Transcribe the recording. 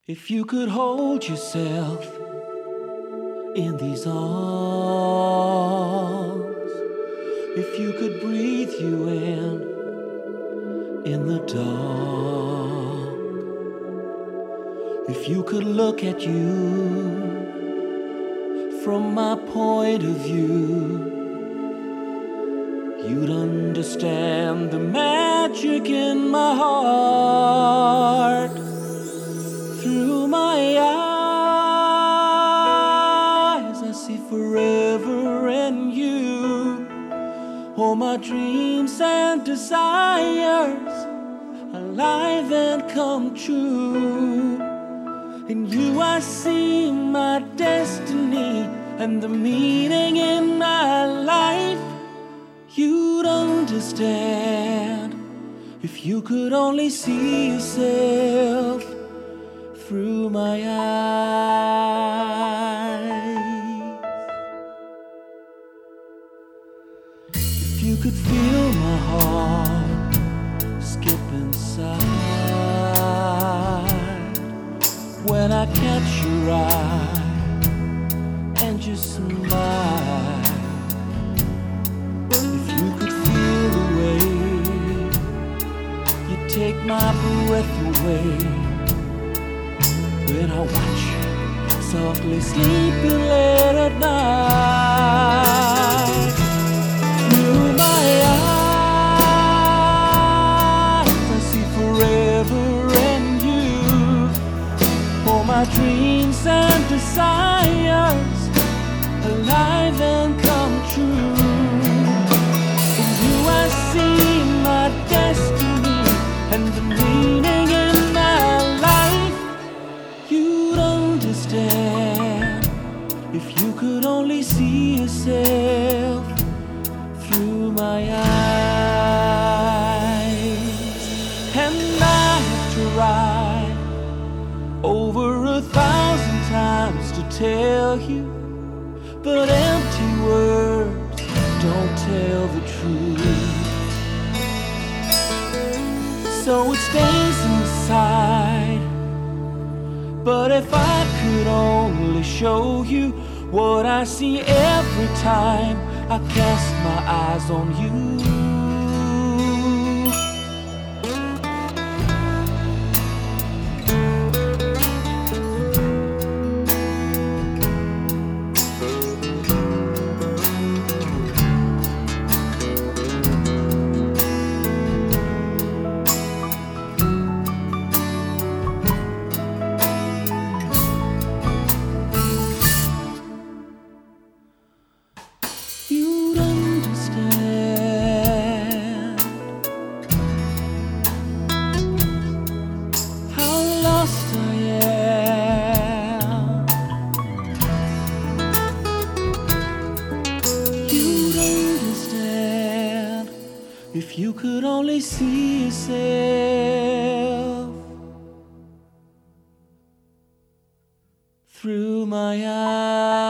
If you could hold yourself in these arms, if you could breathe you in the dark, if you could look at you from my point of view, you'd understand the magic in my heart. Through my eyes, I see forever in you. All my dreams and desires, alive and come true. In you I see my destiny and the meaning in my life. You'd understand if you could only see yourself through my eyes. If you could feel my heart skip inside when I catch your eye and you smile. If you could feel the way you take my breath away when I watch you softly sleeping late at night. Through my eyes, I see forever in you. All my dreams and desires, alive and come true. In you I see my destiny and the meaning in my life. You'd understand if you could only see yourself through my eyes. And I have tried over 1,000 times to tell you, but empty words don't tell the truth. So it stays inside. But if I could only show you what I see every time I cast my eyes on you. You'd understand how lost I am. You'd understand if you could only see yourself through my eyes.